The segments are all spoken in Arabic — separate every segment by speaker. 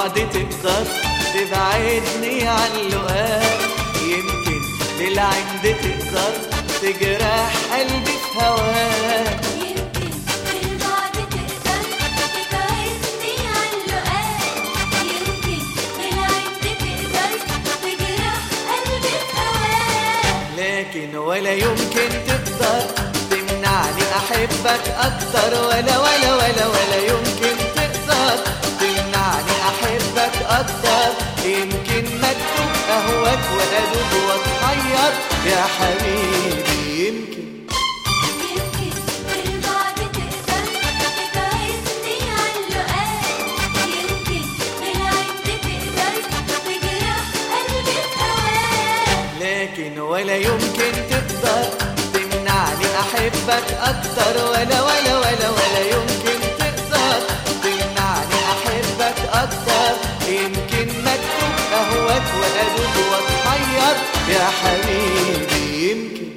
Speaker 1: للبعد تقدر تبعدني عن لقاك، يمكن للعند تقدر تجرح قلبي في هواك.
Speaker 2: يمكن للبعد تقدر تبعدني عن لقاك، يمكن للعند تقدر تجرح قلبي في هواك.
Speaker 1: لكن ولا يمكن تقدر تمنعني أحبك أكتر، ولا يمكن تقدر تمنعني أحبك أكتر. يمكن مكتوب أهواك وأدوب وأتحير يا حبيبي، يمكن
Speaker 2: للبعد تقدر تبعدني عن لقاك، يمكن للعند تقدر تجرح قلبي في هواك.
Speaker 1: لكن ولا يمكن تقدر تمنعني أحبك أكتر، ولا يمكن تقدر تمنعني أحبك أكتر. يمكن مكتوب أهواك وأدوب وأتحير يا حبيبي، يمكن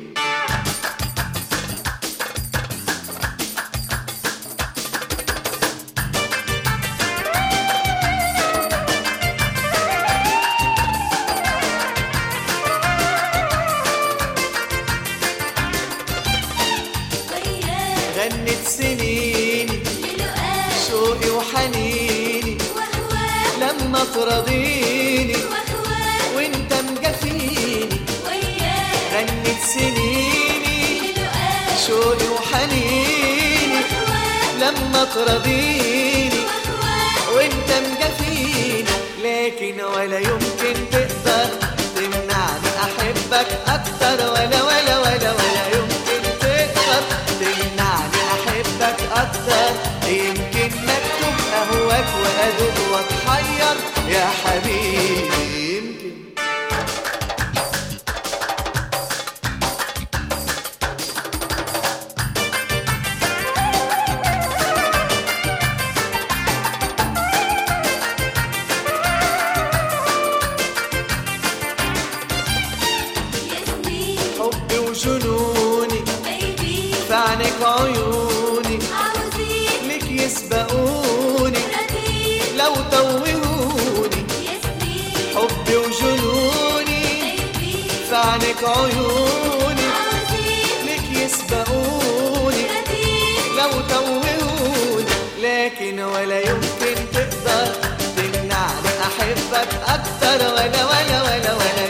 Speaker 2: وياك
Speaker 1: غنت سنيني
Speaker 2: للقاك
Speaker 1: شوقي وحنيني
Speaker 2: وهواك
Speaker 1: لما ترضيني
Speaker 2: وهواك
Speaker 1: وانت مجفيني.
Speaker 2: وياك
Speaker 1: غنت سنيني
Speaker 2: للقاك
Speaker 1: شوقي وحنيني
Speaker 2: وهواك
Speaker 1: لما ترضيني
Speaker 2: وهواك.
Speaker 1: وانت مجفيني. لكن ولا يمكن تقدر تمنعني احبك اكتر، ولا يمكن تقدر تمنعني احبك اكتر. يمكن مكتوب اهواك وادوب واتحير يا حبيبي، يمكن
Speaker 2: يا سنين
Speaker 1: حبي وجنوني
Speaker 2: baby
Speaker 1: في عينك عيوني
Speaker 2: عاوزين
Speaker 1: لك يسبقوني
Speaker 2: راضيين.
Speaker 1: لو توهوني.
Speaker 2: يا سنين
Speaker 1: حبي وجنوني
Speaker 2: baby
Speaker 1: في عينك عيوني
Speaker 2: عاوزين
Speaker 1: لك يسبقوني
Speaker 2: راضيين.
Speaker 1: لو توهوني. لكن ولا يمكن تقدر تمنعني أحبك أكتر، ولا